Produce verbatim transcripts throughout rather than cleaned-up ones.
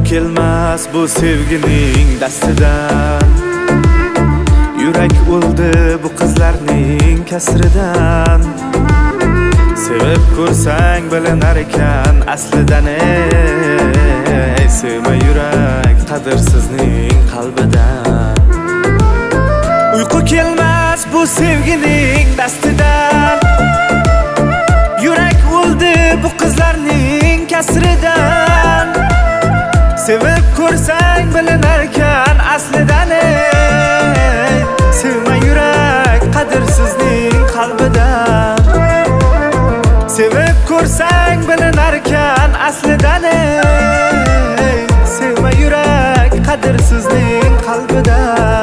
kelmas bu sevgining dastidan. Yurak o'ldi bu qizlarning kasridan. Sevib ko'rsang bilinar ekan aslidan ey. Sevma yurak qadrsizning qalbidan. Uyqu kelmas bu sevgining dastidan. Yurak o'ldi bu qizlarning kasridan. Sevib ko'rsang bilinar ekan aslidan ey. Sevma yurak qadrsizning qalbidan. Sevib ko'rsang bilinar ekan aslidan ey. Sevma yurak qadrsizning qalbidan.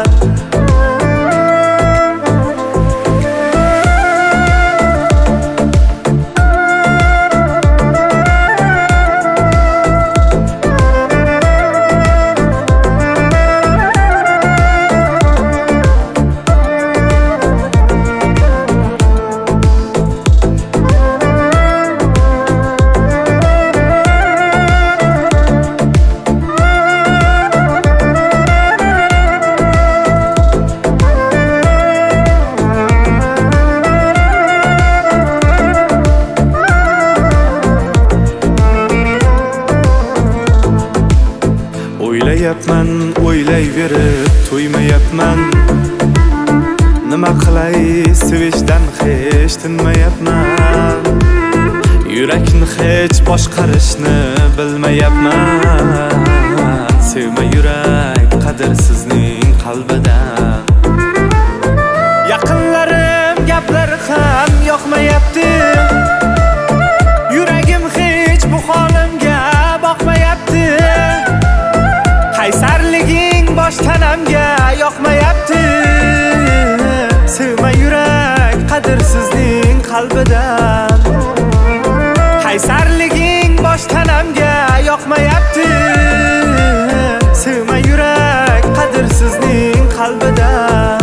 O'ylayapman, o'ylayverib to'ymayapman. Nima qilay sevishdan hech tinmayapman. Yurakni hech boshqarishni bilmayapman. Sevma yurak qadrsizning qalbidan. Yaqinlarim gaplari ham yoqmayapti. Yuragim hech bu holimga boqmayapti. Qaysarliging bosh tanamga yoqmayapti. Sevma yurak qadrsizning qalbidan. Qaysarliging bosh tanamga yoqmayapti. Sevma yurak qadrsizning qalbidan.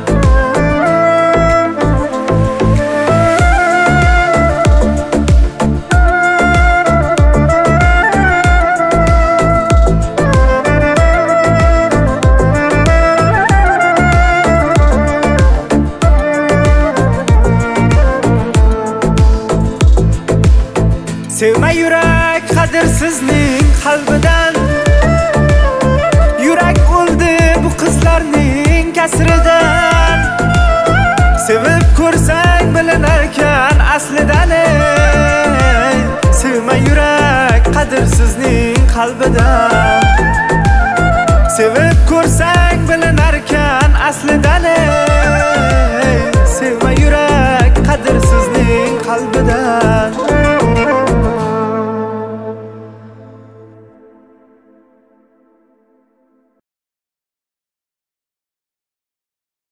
Sevma yurak qadrsizning qalbidan. Yurak o'ldi bu qizlarning kasridan. Sevib ko'rsang bilinar ekan aslidan ey. Sevma yurak qadrsizning qalbidan. Sevib ko'rsang bilinar ekan aslidan ey. Sevma yurak qadrsizning qalbidan.